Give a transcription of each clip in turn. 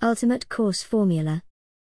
Ultimate Course Formula.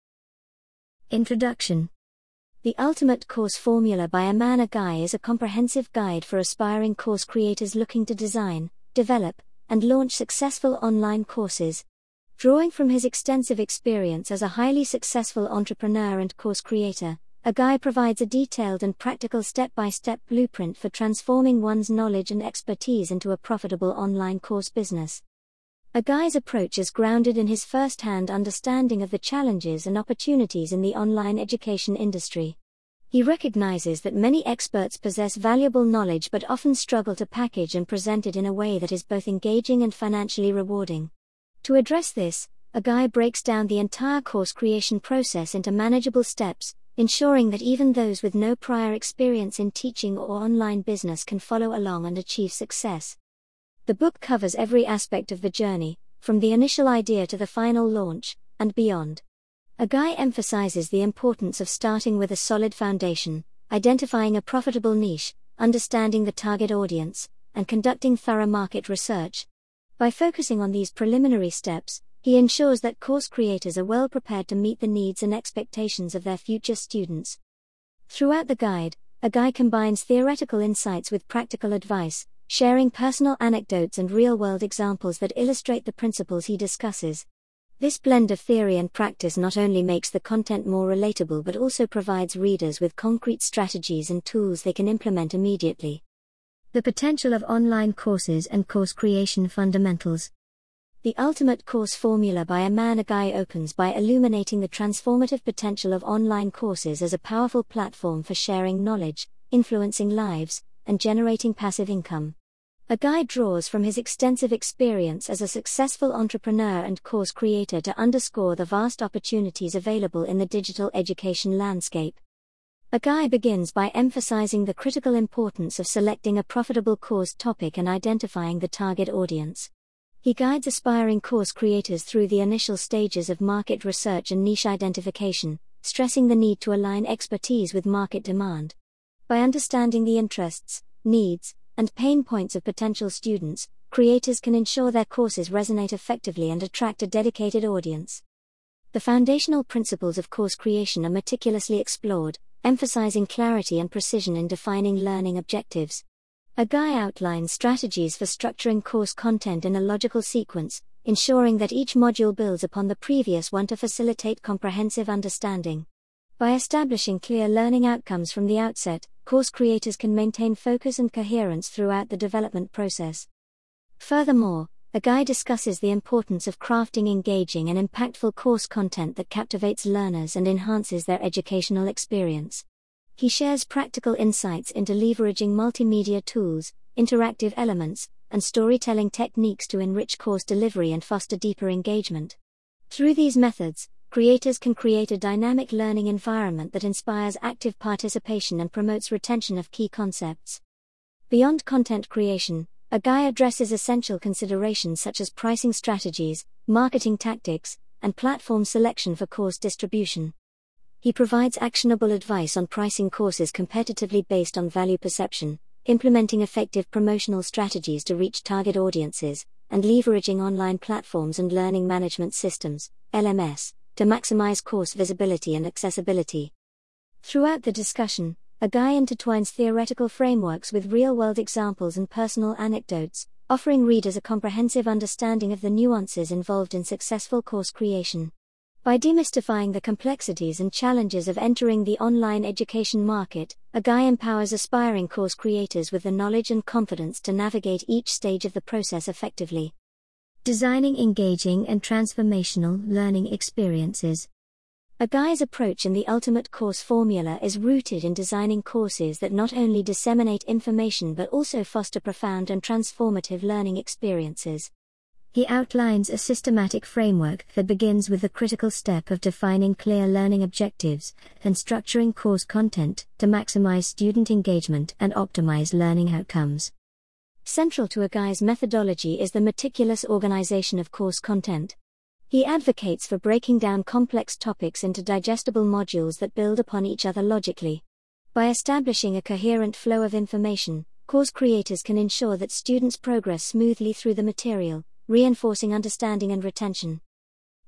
Introduction. The Ultimate Course Formula by Aman Agai is a comprehensive guide for aspiring course creators looking to design, develop, and launch successful online courses. Drawing from his extensive experience as a highly successful entrepreneur and course creator, Agai provides a detailed and practical step-by-step blueprint for transforming one's knowledge and expertise into a profitable online course business. Agai's approach is grounded in his first-hand understanding of the challenges and opportunities in the online education industry. He recognizes that many experts possess valuable knowledge but often struggle to package and present it in a way that is both engaging and financially rewarding. To address this, Agai breaks down the entire course creation process into manageable steps, ensuring that even those with no prior experience in teaching or online business can follow along and achieve success. The book covers every aspect of the journey, from the initial idea to the final launch, and beyond. Agai emphasizes the importance of starting with a solid foundation, identifying a profitable niche, understanding the target audience, and conducting thorough market research. By focusing on these preliminary steps, he ensures that course creators are well prepared to meet the needs and expectations of their future students. Throughout the guide, Agai combines theoretical insights with practical advice, sharing personal anecdotes and real-world examples that illustrate the principles he discusses. This blend of theory and practice not only makes the content more relatable but also provides readers with concrete strategies and tools they can implement immediately. The potential of online courses and course creation fundamentals. The Ultimate Course Formula by Aman Agai opens by illuminating the transformative potential of online courses as a powerful platform for sharing knowledge, influencing lives, and generating passive income. Agai draws from his extensive experience as a successful entrepreneur and course creator to underscore the vast opportunities available in the digital education landscape. Agai begins by emphasizing the critical importance of selecting a profitable course topic and identifying the target audience. He guides aspiring course creators through the initial stages of market research and niche identification, stressing the need to align expertise with market demand. By understanding the interests, needs, and pain points of potential students, creators can ensure their courses resonate effectively and attract a dedicated audience. The foundational principles of course creation are meticulously explored, emphasizing clarity and precision in defining learning objectives. Agai outlines strategies for structuring course content in a logical sequence, ensuring that each module builds upon the previous one to facilitate comprehensive understanding. By establishing clear learning outcomes from the outset, course creators can maintain focus and coherence throughout the development process. Furthermore, Agai discusses the importance of crafting engaging and impactful course content that captivates learners and enhances their educational experience. He shares practical insights into leveraging multimedia tools, interactive elements, and storytelling techniques to enrich course delivery and foster deeper engagement. Through these methods, creators can create a dynamic learning environment that inspires active participation and promotes retention of key concepts. Beyond content creation, Agai addresses essential considerations such as pricing strategies, marketing tactics, and platform selection for course distribution. He provides actionable advice on pricing courses competitively based on value perception, implementing effective promotional strategies to reach target audiences, and leveraging online platforms and learning management systems, LMS, to maximize course visibility and accessibility. Throughout the discussion, Agai intertwines theoretical frameworks with real-world examples and personal anecdotes, offering readers a comprehensive understanding of the nuances involved in successful course creation. By demystifying the complexities and challenges of entering the online education market, Agai empowers aspiring course creators with the knowledge and confidence to navigate each stage of the process effectively. Designing engaging and transformational learning experiences. Agai's approach in the Ultimate Course Formula is rooted in designing courses that not only disseminate information but also foster profound and transformative learning experiences. He outlines a systematic framework that begins with the critical step of defining clear learning objectives and structuring course content to maximize student engagement and optimize learning outcomes. Central to Agai's methodology is the meticulous organization of course content. He advocates for breaking down complex topics into digestible modules that build upon each other logically. By establishing a coherent flow of information, course creators can ensure that students progress smoothly through the material, reinforcing understanding and retention.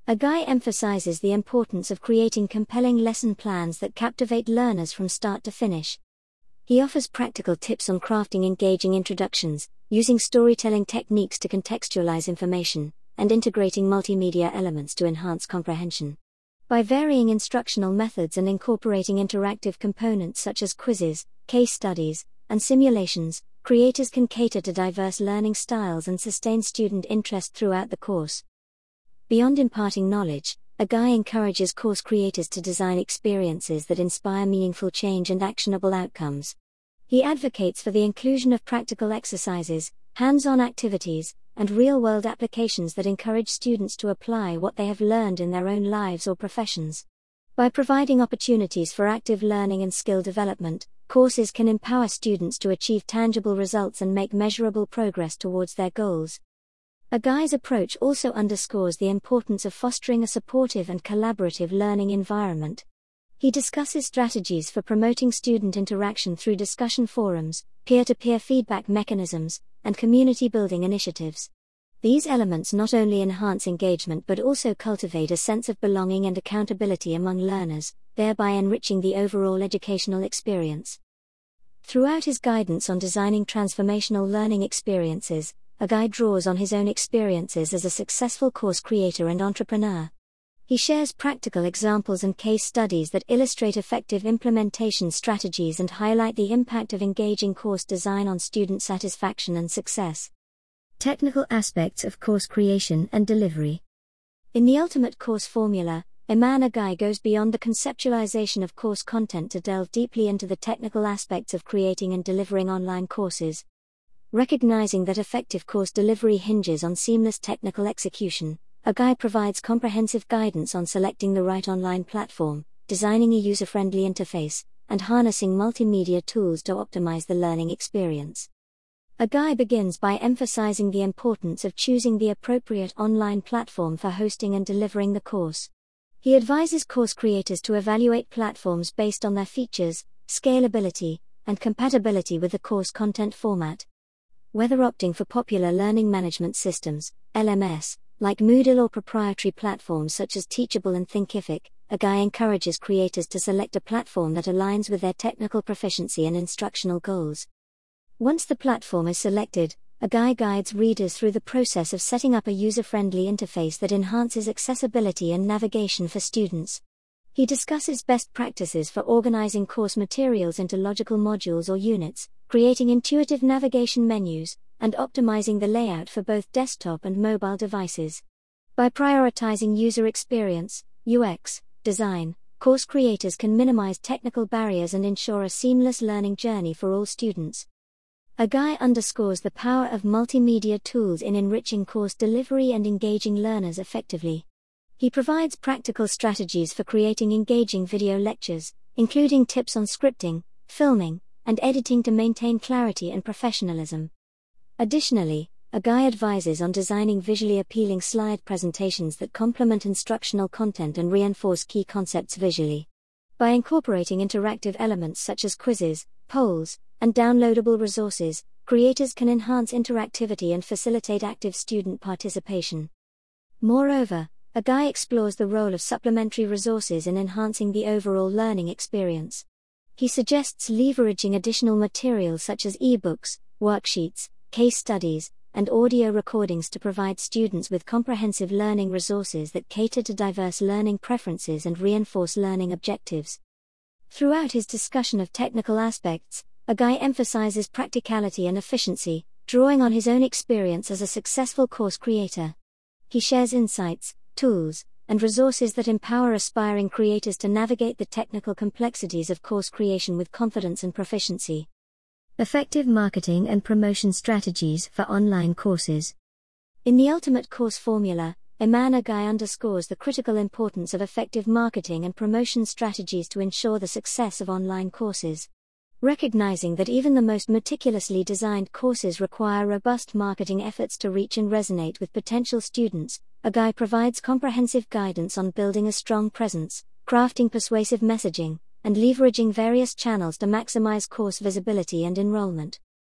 Agai emphasizes the importance of creating compelling lesson plans that captivate learners from start to finish. He offers practical tips on crafting engaging introductions, using storytelling techniques to contextualize information, and integrating multimedia elements to enhance comprehension. By varying instructional methods and incorporating interactive components such as quizzes, case studies, and simulations, creators can cater to diverse learning styles and sustain student interest throughout the course. Beyond imparting knowledge, Agai encourages course creators to design experiences that inspire meaningful change and actionable outcomes. He advocates for the inclusion of practical exercises, hands-on activities, and real-world applications that encourage students to apply what they have learned in their own lives or professions. By providing opportunities for active learning and skill development, courses can empower students to achieve tangible results and make measurable progress towards their goals. Agai's approach also underscores the importance of fostering a supportive and collaborative learning environment. He discusses strategies for promoting student interaction through discussion forums, peer-to-peer feedback mechanisms, and community-building initiatives. These elements not only enhance engagement but also cultivate a sense of belonging and accountability among learners, thereby enriching the overall educational experience. Throughout his guidance on designing transformational learning experiences, Agai draws on his own experiences as a successful course creator and entrepreneur. He shares practical examples and case studies that illustrate effective implementation strategies and highlight the impact of engaging course design on student satisfaction and success. Technical aspects of course creation and delivery. In the Ultimate Course Formula, Eman Agai goes beyond the conceptualization of course content to delve deeply into the technical aspects of creating and delivering online courses. Recognizing that effective course delivery hinges on seamless technical execution, Agai provides comprehensive guidance on selecting the right online platform, designing a user-friendly interface, and harnessing multimedia tools to optimize the learning experience. Agai begins by emphasizing the importance of choosing the appropriate online platform for hosting and delivering the course. He advises course creators to evaluate platforms based on their features, scalability, and compatibility with the course content format. Whether opting for popular learning management systems, LMS, like Moodle or proprietary platforms such as Teachable and Thinkific, Agai encourages creators to select a platform that aligns with their technical proficiency and instructional goals. Once the platform is selected, Agai guides readers through the process of setting up a user-friendly interface that enhances accessibility and navigation for students. He discusses best practices for organizing course materials into logical modules or units, creating intuitive navigation menus, and optimizing the layout for both desktop and mobile devices. By prioritizing user experience, UX, design, course creators can minimize technical barriers and ensure a seamless learning journey for all students. Agai underscores the power of multimedia tools in enriching course delivery and engaging learners effectively. He provides practical strategies for creating engaging video lectures, including tips on scripting, filming, and editing to maintain clarity and professionalism. Additionally, Agai advises on designing visually appealing slide presentations that complement instructional content and reinforce key concepts visually. By incorporating interactive elements such as quizzes, polls, and downloadable resources, creators can enhance interactivity and facilitate active student participation. Moreover, Agai explores the role of supplementary resources in enhancing the overall learning experience. He suggests leveraging additional materials such as ebooks, worksheets, case studies, and audio recordings to provide students with comprehensive learning resources that cater to diverse learning preferences and reinforce learning objectives. Throughout his discussion of technical aspects, Agai emphasizes practicality and efficiency, drawing on his own experience as a successful course creator. He shares insights, tools, and resources that empower aspiring creators to navigate the technical complexities of course creation with confidence and proficiency. Effective marketing and promotion strategies for online courses. In the Ultimate Course Formula, Eman Agai underscores the critical importance of effective marketing and promotion strategies to ensure the success of online courses. Recognizing that even the most meticulously designed courses require robust marketing efforts to reach and resonate with potential students, Agai provides comprehensive guidance on building a strong presence, crafting persuasive messaging, and leveraging various channels to maximize course visibility and enrollment.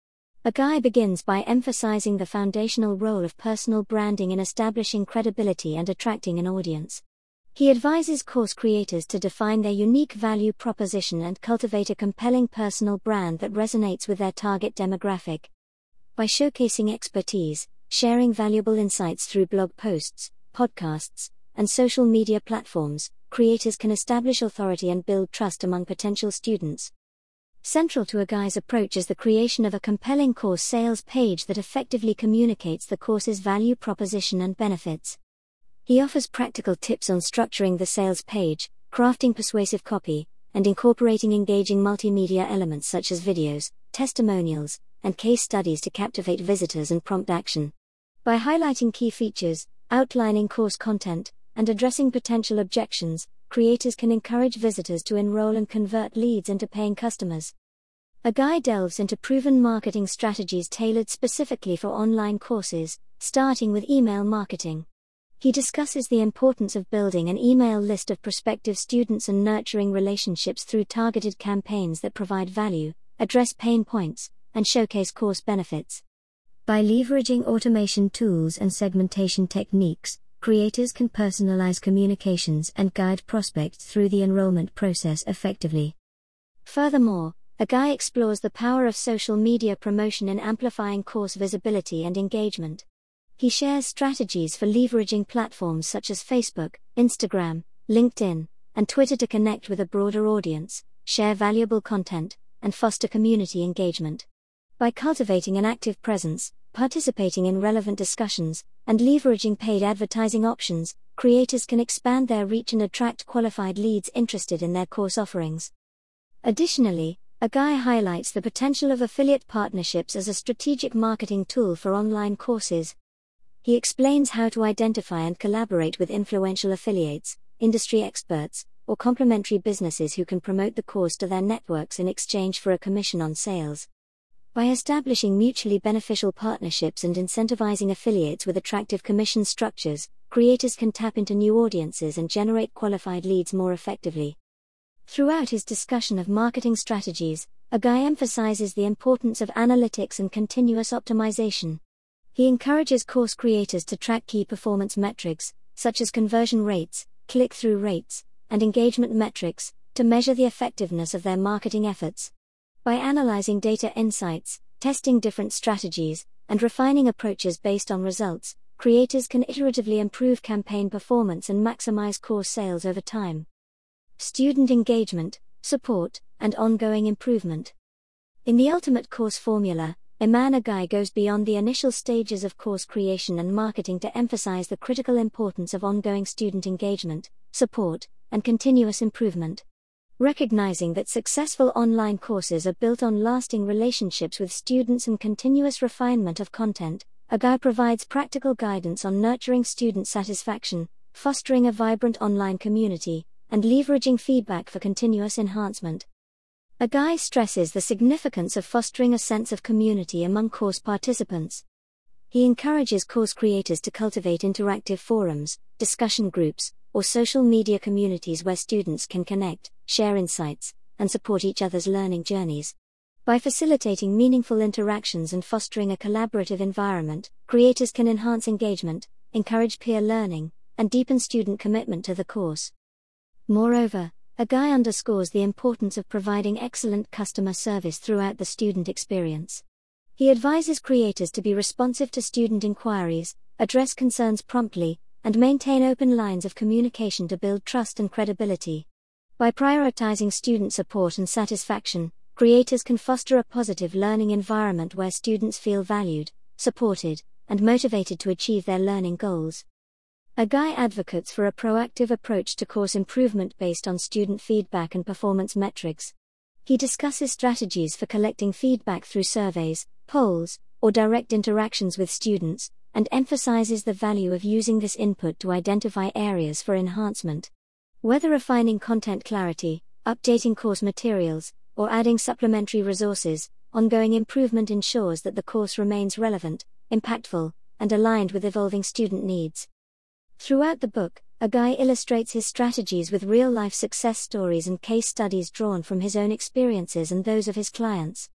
Agai begins by emphasizing the foundational role of personal branding in establishing credibility and attracting an audience. He advises course creators to define their unique value proposition and cultivate a compelling personal brand that resonates with their target demographic. By showcasing expertise, sharing valuable insights through blog posts, podcasts, and social media platforms, creators can establish authority and build trust among potential students. Central to Agai's approach is the creation of a compelling course sales page that effectively communicates the course's value proposition and benefits. He offers practical tips on structuring the sales page, crafting persuasive copy, and incorporating engaging multimedia elements such as videos, testimonials, and case studies to captivate visitors and prompt action. By highlighting key features, outlining course content, and addressing potential objections, creators can encourage visitors to enroll and convert leads into paying customers. Agai delves into proven marketing strategies tailored specifically for online courses, starting with email marketing. He discusses the importance of building an email list of prospective students and nurturing relationships through targeted campaigns that provide value, address pain points, and showcase course benefits. By leveraging automation tools and segmentation techniques, creators can personalize communications and guide prospects through the enrollment process effectively. Furthermore, Agai explores the power of social media promotion in amplifying course visibility and engagement. He shares strategies for leveraging platforms such as Facebook, Instagram, LinkedIn, and Twitter to connect with a broader audience, share valuable content, and foster community engagement. By cultivating an active presence, participating in relevant discussions, and leveraging paid advertising options, creators can expand their reach and attract qualified leads interested in their course offerings. Additionally, Agai highlights the potential of affiliate partnerships as a strategic marketing tool for online courses. He explains how to identify and collaborate with influential affiliates, industry experts, or complementary businesses who can promote the course to their networks in exchange for a commission on sales. By establishing mutually beneficial partnerships and incentivizing affiliates with attractive commission structures, creators can tap into new audiences and generate qualified leads more effectively. Throughout his discussion of marketing strategies, Agai emphasizes the importance of analytics and continuous optimization. He encourages course creators to track key performance metrics, such as conversion rates, click-through rates, and engagement metrics, to measure the effectiveness of their marketing efforts. By analyzing data insights, testing different strategies, and refining approaches based on results, creators can iteratively improve campaign performance and maximize course sales over time. Student engagement, support, and ongoing improvement. In the Ultimate Course Formula, Iman Agai goes beyond the initial stages of course creation and marketing to emphasize the critical importance of ongoing student engagement, support, and continuous improvement. Recognizing that successful online courses are built on lasting relationships with students and continuous refinement of content, Agai provides practical guidance on nurturing student satisfaction, fostering a vibrant online community, and leveraging feedback for continuous enhancement. Agai stresses the significance of fostering a sense of community among course participants. He encourages course creators to cultivate interactive forums, discussion groups, or social media communities where students can connect, share insights, and support each other's learning journeys. By facilitating meaningful interactions and fostering a collaborative environment, creators can enhance engagement, encourage peer learning, and deepen student commitment to the course. Moreover, Agai underscores the importance of providing excellent customer service throughout the student experience. He advises creators to be responsive to student inquiries, address concerns promptly, and maintain open lines of communication to build trust and credibility. By prioritizing student support and satisfaction, creators can foster a positive learning environment where students feel valued, supported, and motivated to achieve their learning goals. Agai advocates for a proactive approach to course improvement based on student feedback and performance metrics. He discusses strategies for collecting feedback through surveys, polls, or direct interactions with students, and emphasizes the value of using this input to identify areas for enhancement. Whether refining content clarity, updating course materials, or adding supplementary resources, ongoing improvement ensures that the course remains relevant, impactful, and aligned with evolving student needs. Throughout the book, Agai illustrates his strategies with real-life success stories and case studies drawn from his own experiences and those of his clients.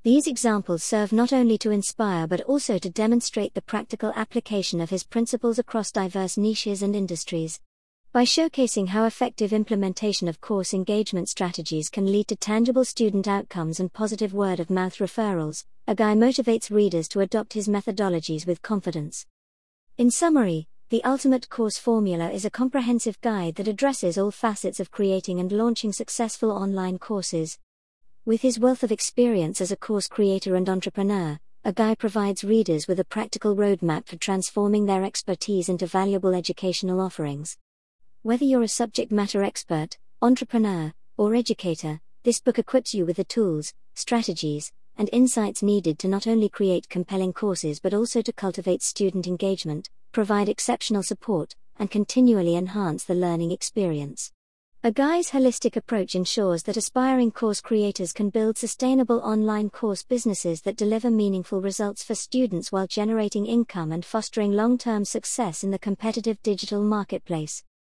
These examples serve not only to inspire but also to demonstrate the practical application of his principles across diverse niches and industries. By showcasing how effective implementation of course engagement strategies can lead to tangible student outcomes and positive word-of-mouth referrals, Agai motivates readers to adopt his methodologies with confidence. In summary, The Ultimate Course Formula is a comprehensive guide that addresses all facets of creating and launching successful online courses. With his wealth of experience as a course creator and entrepreneur, Agai provides readers with a practical roadmap for transforming their expertise into valuable educational offerings. Whether you're a subject matter expert, entrepreneur, or educator, this book equips you with the tools, strategies, and insights needed to not only create compelling courses but also to cultivate student engagement, provide exceptional support, and continually enhance the learning experience. Agai's holistic approach ensures that aspiring course creators can build sustainable online course businesses that deliver meaningful results for students while generating income and fostering long-term success in the competitive digital marketplace.